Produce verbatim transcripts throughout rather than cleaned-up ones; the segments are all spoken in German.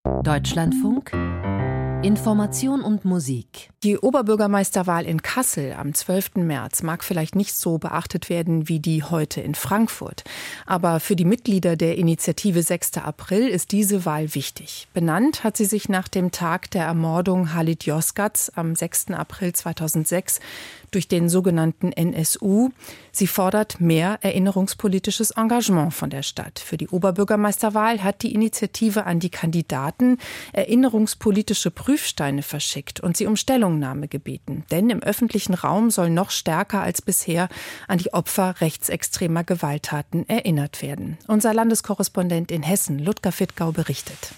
Deutschlandfunk Information und Musik. Die Oberbürgermeisterwahl in Kassel am zwölften März mag vielleicht nicht so beachtet werden wie die heute in Frankfurt. Aber für die Mitglieder der Initiative sechster April ist diese Wahl wichtig. Benannt hat sie sich nach dem Tag der Ermordung Halit Yozgats am sechsten April zweitausendsechs durch den sogenannten N S U. Sie fordert mehr erinnerungspolitisches Engagement von der Stadt. Für die Oberbürgermeisterwahl hat die Initiative an die Kandidaten erinnerungspolitische Prüfsteine verschickt und sie um Stellungnahme gebeten. Denn im öffentlichen Raum soll noch stärker als bisher an die Opfer rechtsextremer Gewalttaten erinnert werden. Unser Landeskorrespondent in Hessen, Ludger Fittgau, berichtet.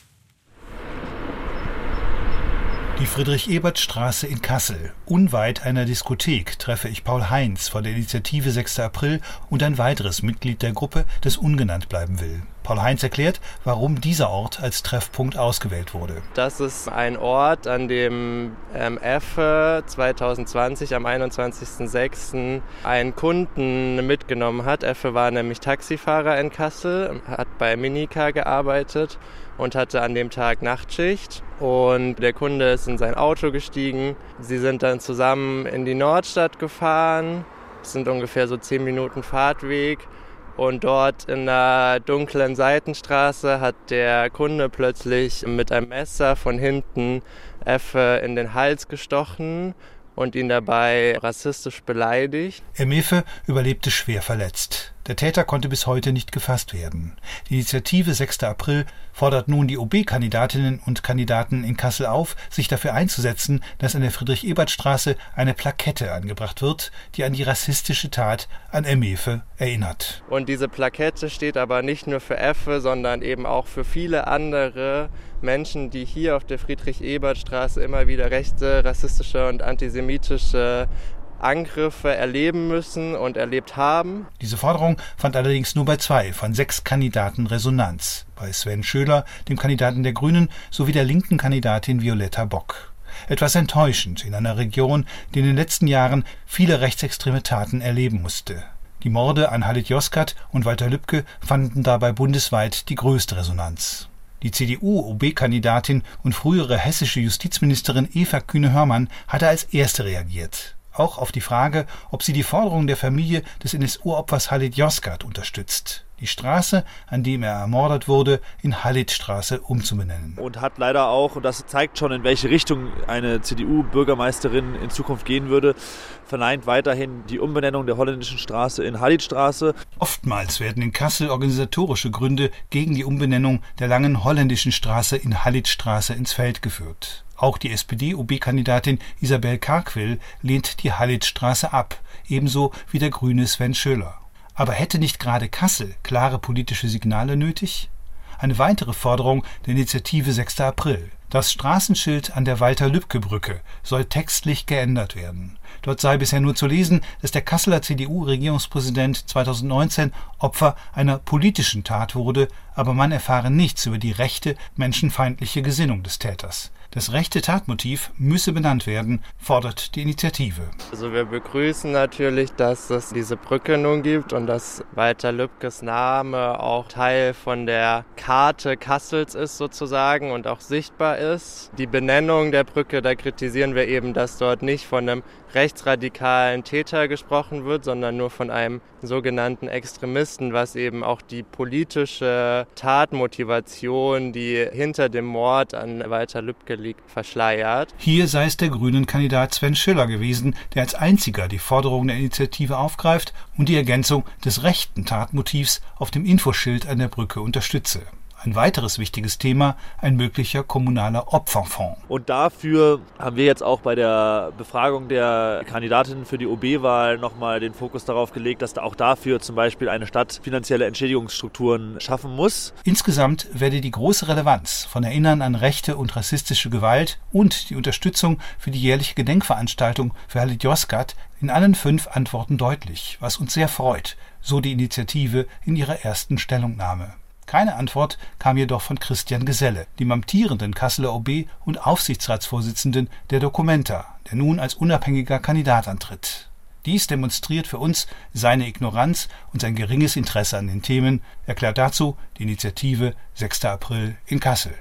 Die Friedrich-Ebert-Straße in Kassel. Unweit einer Diskothek treffe ich Paul Heinz von der Initiative sechster April und ein weiteres Mitglied der Gruppe, das ungenannt bleiben will. Paul Heinz erklärt, warum dieser Ort als Treffpunkt ausgewählt wurde. Das ist ein Ort, an dem ähm, Effe zweitausendzwanzig am einundzwanzigsten sechsten einen Kunden mitgenommen hat. Effe war nämlich Taxifahrer in Kassel, hat bei Minica gearbeitet und hatte an dem Tag Nachtschicht. Und der Kunde ist in sein Auto gestiegen. Sie sind dann zusammen in die Nordstadt gefahren. Es sind ungefähr so zehn Minuten Fahrtweg. Und dort in der dunklen Seitenstraße hat der Kunde plötzlich mit einem Messer von hinten Effe in den Hals gestochen und ihn dabei rassistisch beleidigt. Emefe überlebte schwer verletzt. Der Täter konnte bis heute nicht gefasst werden. Die Initiative sechster April fordert nun die O B-Kandidatinnen und Kandidaten in Kassel auf, sich dafür einzusetzen, dass an der Friedrich-Ebert-Straße eine Plakette angebracht wird, die an die rassistische Tat an Emefe erinnert. Und diese Plakette steht aber nicht nur für Effe, sondern eben auch für viele andere Menschen, die hier auf der Friedrich-Ebert-Straße immer wieder rechte, rassistische und antisemitische Angriffe erleben müssen und erlebt haben. Diese Forderung fand allerdings nur bei zwei von sechs Kandidaten Resonanz. Bei Sven Schöler, dem Kandidaten der Grünen, sowie der linken Kandidatin Violetta Bock. Etwas enttäuschend in einer Region, die in den letzten Jahren viele rechtsextreme Taten erleben musste. Die Morde an Halit Yozgat und Walter Lübcke fanden dabei bundesweit die größte Resonanz. Die C D U-O B-Kandidatin und frühere hessische Justizministerin Eva Kühne-Hörmann hatte als erste reagiert. Auch auf die Frage, ob sie die Forderung der Familie des N S U-Opfers Halit Yozgat unterstützt, die Straße, an dem er ermordet wurde, in Halit-Straße umzubenennen. Und hat leider auch, und das zeigt schon, in welche Richtung eine C D U-Bürgermeisterin in Zukunft gehen würde, verneint weiterhin die Umbenennung der holländischen Straße in Halit-Straße. Oftmals werden in Kassel organisatorische Gründe gegen die Umbenennung der langen holländischen Straße in Halit-Straße ins Feld geführt. Auch die S P D-O B-Kandidatin Isabel Karkwil lehnt die Halit-Straße ab, ebenso wie der grüne Sven Schöler. Aber hätte nicht gerade Kassel klare politische Signale nötig? Eine weitere Forderung der Initiative sechster April. Das Straßenschild an der Walter-Lübcke-Brücke soll textlich geändert werden. Dort sei bisher nur zu lesen, dass der Kasseler C D U-Regierungspräsident zweitausendneunzehn Opfer einer politischen Tat wurde, aber man erfahre nichts über die rechte, menschenfeindliche Gesinnung des Täters. Das rechte Tatmotiv müsse benannt werden, fordert die Initiative. Also wir begrüßen natürlich, dass es diese Brücke nun gibt und dass Walter Lübckes Name auch Teil von der Karte Kassels ist sozusagen und auch sichtbar ist. Die Benennung der Brücke, da kritisieren wir eben, dass dort nicht von einem rechtsradikalen Täter gesprochen wird, sondern nur von einem sogenannten Extremisten, was eben auch die politische Tatmotivation, die hinter dem Mord an Walter Lübcke liegt, verschleiert. Hier sei es der grünen Kandidat Sven Schöler gewesen, der als einziger die Forderung der Initiative aufgreift und die Ergänzung des rechten Tatmotivs auf dem Infoschild an der Brücke unterstütze. Ein weiteres wichtiges Thema, ein möglicher kommunaler Opferfonds. Und dafür haben wir jetzt auch bei der Befragung der Kandidatinnen für die O B-Wahl nochmal den Fokus darauf gelegt, dass da auch dafür zum Beispiel eine Stadt finanzielle Entschädigungsstrukturen schaffen muss. Insgesamt werde die große Relevanz von Erinnern an rechte und rassistische Gewalt und die Unterstützung für die jährliche Gedenkveranstaltung für Halit Yozgat in allen fünf Antworten deutlich, was uns sehr freut, so die Initiative in ihrer ersten Stellungnahme. Keine Antwort kam jedoch von Christian Geselle, dem amtierenden Kasseler O B und Aufsichtsratsvorsitzenden der Documenta, der nun als unabhängiger Kandidat antritt. Dies demonstriert für uns seine Ignoranz und sein geringes Interesse an den Themen, erklärt dazu die Initiative sechster April in Kassel.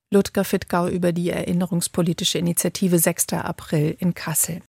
Ludger Fittgau über die erinnerungspolitische Initiative sechster April in Kassel.